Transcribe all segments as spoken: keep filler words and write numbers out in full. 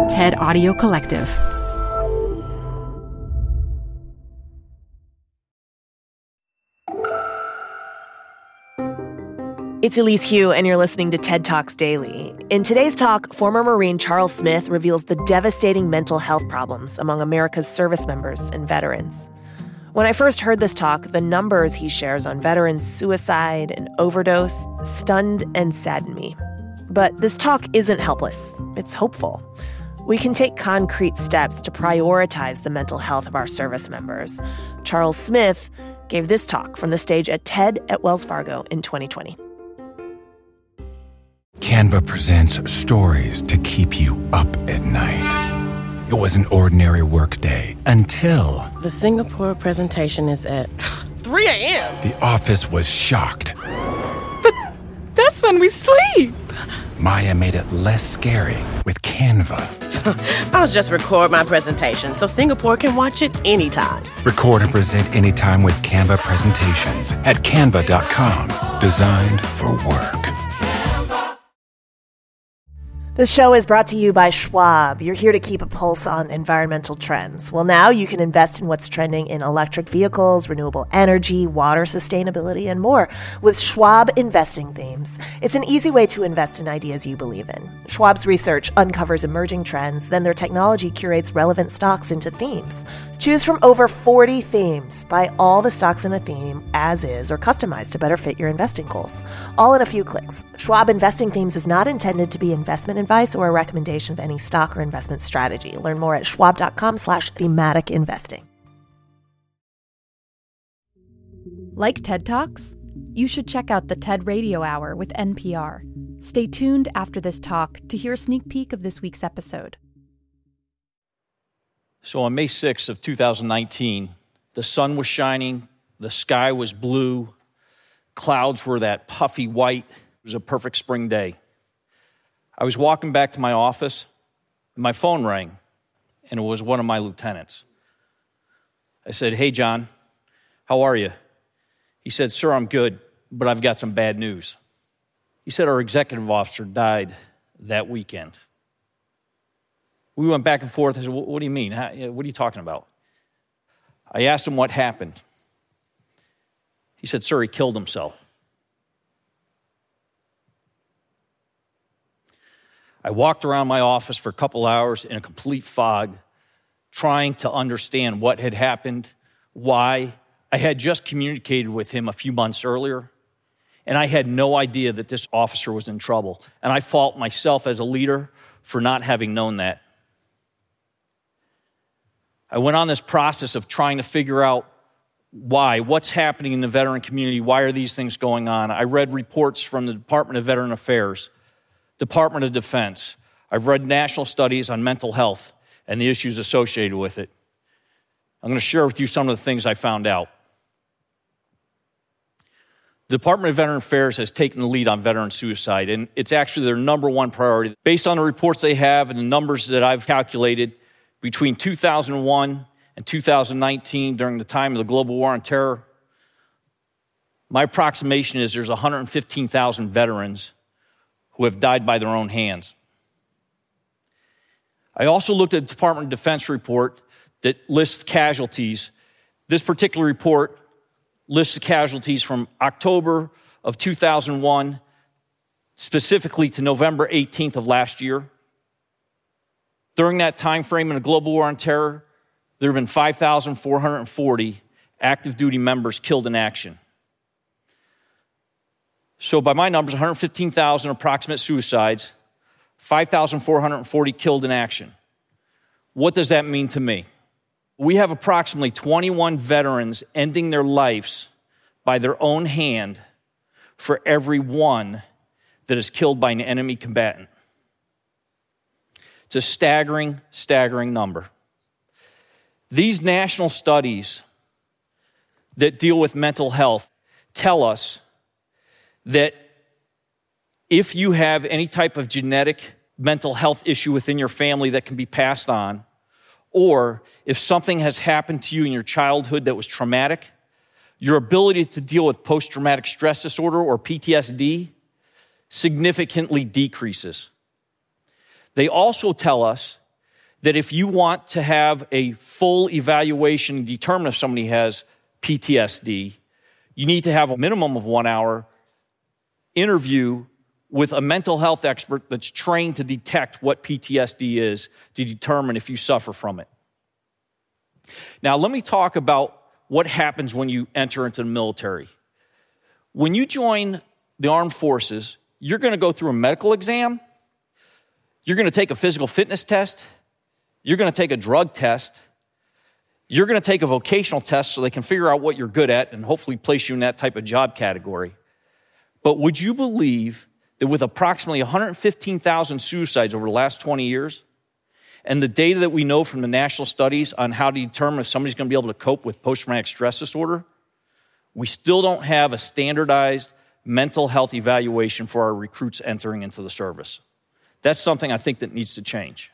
TED Audio Collective. It's Elise Hu, and you're listening to TED Talks Daily. In today's talk, former Marine Charles Smith reveals the devastating mental health problems among America's service members and veterans. When I first heard this talk, the numbers he shares on veterans' suicide and overdose stunned and saddened me. But this talk isn't helpless. It's hopeful. We can take concrete steps to prioritize the mental health of our service members. Charles Smith gave this talk from the stage at TED at Wells Fargo in twenty twenty. Canva presents stories to keep you up at night. It was an ordinary workday until... The Singapore presentation is at three a.m. The office was shocked. But that's when we sleep. Maya made it less scary with Canva. I'll just record my presentation so Singapore can watch it anytime. Record and present anytime with Canva presentations at canva dot com. Designed for work. This show is brought to you by Schwab. You're here to keep a pulse on environmental trends. Well, now you can invest in what's trending in electric vehicles, renewable energy, water sustainability, and more with Schwab Investing Themes. It's an easy way to invest in ideas you believe in. Schwab's research uncovers emerging trends, then their technology curates relevant stocks into themes. Choose from over forty themes. Buy all the stocks in a theme as is or customized to better fit your investing goals. All in a few clicks. Schwab Investing Themes is not intended to be investment advice or a recommendation of any stock or investment strategy. Learn more at schwab dot com slash thematic investing. Like TED Talks? You should check out the TED Radio Hour with N P R. Stay tuned after this talk to hear a sneak peek of this week's episode. So on May sixth of two thousand nineteen, the sun was shining, the sky was blue, clouds were that puffy white. It was a perfect spring day. I was walking back to my office, and my phone rang, and it was one of my lieutenants. I said, "Hey, John, how are you?" He said, "Sir, I'm good, but I've got some bad news." He said, "Our executive officer died that weekend." We went back and forth. I said, "What do you mean? How, what are you talking about?" I asked him what happened. He said, "Sir, he killed himself." I walked around my office for a couple hours in a complete fog, trying to understand what had happened, why. I had just communicated with him a few months earlier, and I had no idea that this officer was in trouble. And I fault myself as a leader for not having known that. I went on this process of trying to figure out why, what's happening in the veteran community, why are these things going on? I read reports from the Department of Veteran Affairs, Department of Defense. I've read national studies on mental health and the issues associated with it. I'm going to share with you some of the things I found out. The Department of Veteran Affairs has taken the lead on veteran suicide, and it's actually their number one priority. Based on the reports they have and the numbers that I've calculated, between two thousand one and two thousand nineteen, during the time of the global war on terror, my approximation is there's one hundred fifteen thousand veterans who have died by their own hands. I also looked at the Department of Defense report that lists casualties. This particular report lists the casualties from October of two thousand one, specifically to November eighteenth of last year. During that time frame in the global war on terror, there have been five thousand four hundred forty active duty members killed in action. So by my numbers, one hundred fifteen thousand approximate suicides, five thousand four hundred forty killed in action. What does that mean to me? We have approximately twenty-one veterans ending their lives by their own hand for every one that is killed by an enemy combatant. It's a staggering, staggering number. These national studies that deal with mental health tell us that if you have any type of genetic mental health issue within your family that can be passed on, or if something has happened to you in your childhood that was traumatic, your ability to deal with post-traumatic stress disorder or P T S D significantly decreases. They also tell us that if you want to have a full evaluation and determine if somebody has P T S D, you need to have a minimum of one hour interview with a mental health expert that's trained to detect what P T S D is to determine if you suffer from it. Now, let me talk about what happens when you enter into the military. When you join the armed forces, you're going to go through a medical exam, you're going to take a physical fitness test, you're going to take a drug test, you're going to take a vocational test so they can figure out what you're good at and hopefully place you in that type of job category. But would you believe that with approximately one hundred fifteen thousand suicides over the last twenty years, and the data that we know from the national studies on how to determine if somebody's going to be able to cope with post-traumatic stress disorder, we still don't have a standardized mental health evaluation for our recruits entering into the service. That's something I think that needs to change.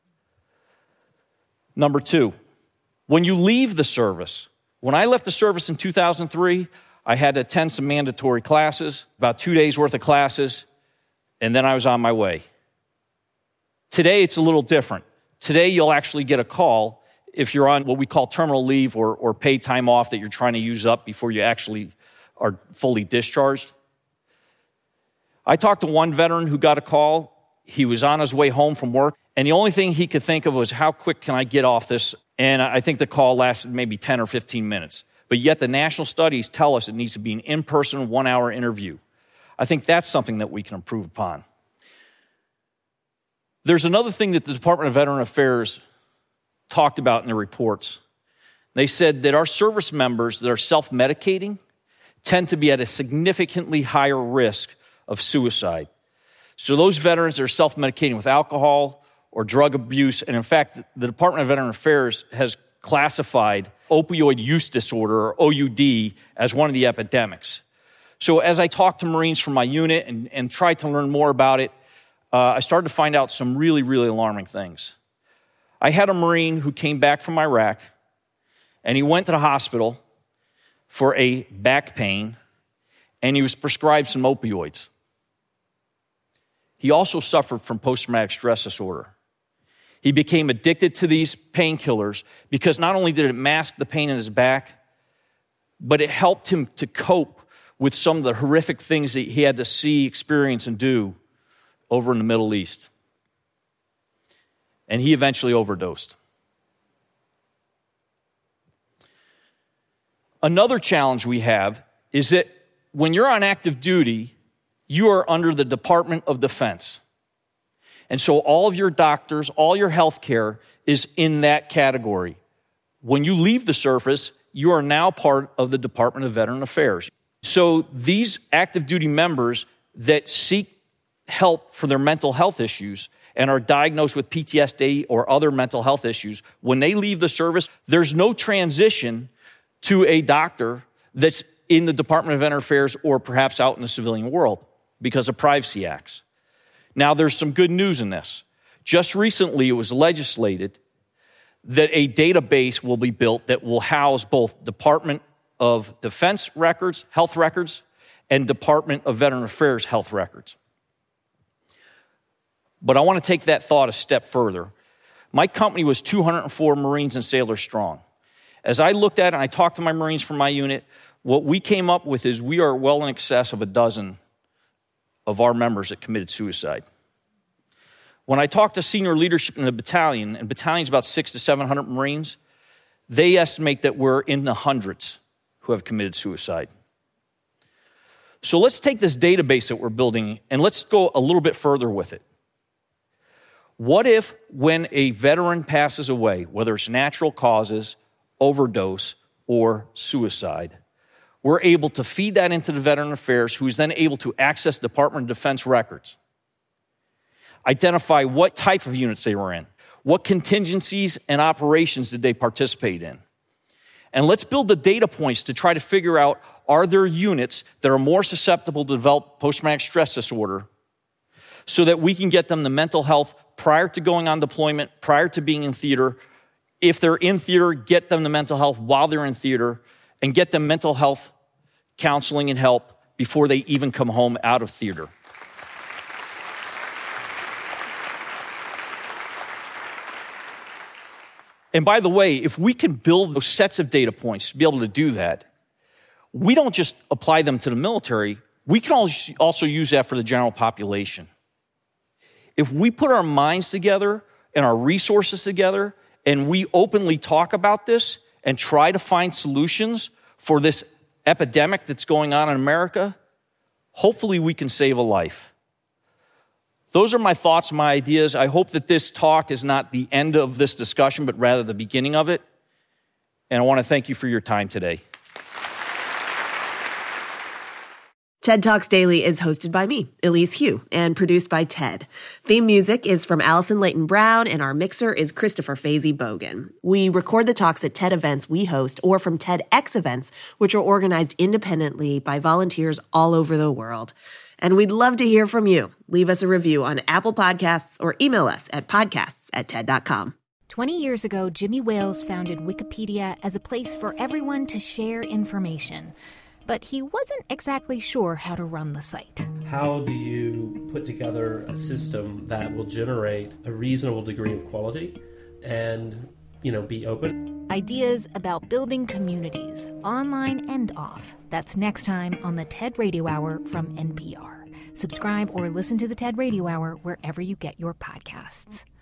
Number two, when you leave the service, when I left the service in two thousand three, I had to attend some mandatory classes, about two days worth of classes, and then I was on my way. Today, it's a little different. Today, you'll actually get a call if you're on what we call terminal leave or, or paid time off that you're trying to use up before you actually are fully discharged. I talked to one veteran who got a call. He was on his way home from work, and the only thing he could think of was, how quick can I get off this? And I think the call lasted maybe ten or fifteen minutes. But yet the national studies tell us it needs to be an in-person, one-hour interview. I think that's something that we can improve upon. There's another thing that the Department of Veteran Affairs talked about in their reports. They said that our service members that are self-medicating tend to be at a significantly higher risk of suicide. So those veterans that are self-medicating with alcohol or drug abuse, and in fact, the Department of Veteran Affairs has classified opioid use disorder, or O U D, as one of the epidemics. So as I talked to Marines from my unit and, and tried to learn more about it, uh, I started to find out some really, really alarming things. I had a Marine who came back from Iraq, and he went to the hospital for a back pain, and he was prescribed some opioids. He also suffered from post-traumatic stress disorder. He became addicted to these painkillers because not only did it mask the pain in his back, but it helped him to cope with some of the horrific things that he had to see, experience, and do over in the Middle East. And he eventually overdosed. Another challenge we have is that when you're on active duty, you are under the Department of Defense. And so all of your doctors, all your health care is in that category. When you leave the service, you are now part of the Department of Veteran Affairs. So these active duty members that seek help for their mental health issues and are diagnosed with P T S D or other mental health issues, when they leave the service, there's no transition to a doctor that's in the Department of Veteran Affairs or perhaps out in the civilian world because of privacy acts. Now, there's some good news in this. Just recently, it was legislated that a database will be built that will house both Department of Defense records, health records, and Department of Veteran Affairs health records. But I want to take that thought a step further. My company was two hundred four Marines and sailors strong. As I looked at it and I talked to my Marines from my unit, what we came up with is we are well in excess of a dozen of our members that committed suicide. When I talked to senior leadership in the battalion, and battalion's about six to seven hundred Marines, they estimate that we're in the hundreds who have committed suicide. So let's take this database that we're building and let's go a little bit further with it. What if when a veteran passes away, whether it's natural causes, overdose, or suicide, we're able to feed that into the Veteran Affairs, who is then able to access Department of Defense records, identify what type of units they were in, what contingencies and operations did they participate in. And let's build the data points to try to figure out, are there units that are more susceptible to develop post-traumatic stress disorder so that we can get them the mental health prior to going on deployment, prior to being in theater. If they're in theater, get them the mental health while they're in theater, and get them mental health counseling and help before they even come home out of theater. 'Cause And by the way, if we can build those sets of data points to be able to do that, we don't just apply them to the military. We can also use that for the general population. If we put our minds together and our resources together and we openly talk about this and try to find solutions for this epidemic that's going on in America, hopefully we can save a life. Those are my thoughts, my ideas. I hope that this talk is not the end of this discussion, but rather the beginning of it. And I want to thank you for your time today. TED Talks Daily is hosted by me, Elise Hu, and produced by TED. Theme music is from Allison Leighton Brown, and our mixer is Christopher Fazy Bogan. We record the talks at TED events we host or from TEDx events, which are organized independently by volunteers all over the world. And we'd love to hear from you. Leave us a review on Apple Podcasts or email us at podcasts at ted dot com. Twenty years ago, Jimmy Wales founded Wikipedia as a place for everyone to share information. But he wasn't exactly sure how to run the site. How do you put together a system that will generate a reasonable degree of quality and, you know, be open? Ideas about building communities, online and off. That's next time on the TED Radio Hour from N P R. Subscribe or listen to the TED Radio Hour wherever you get your podcasts.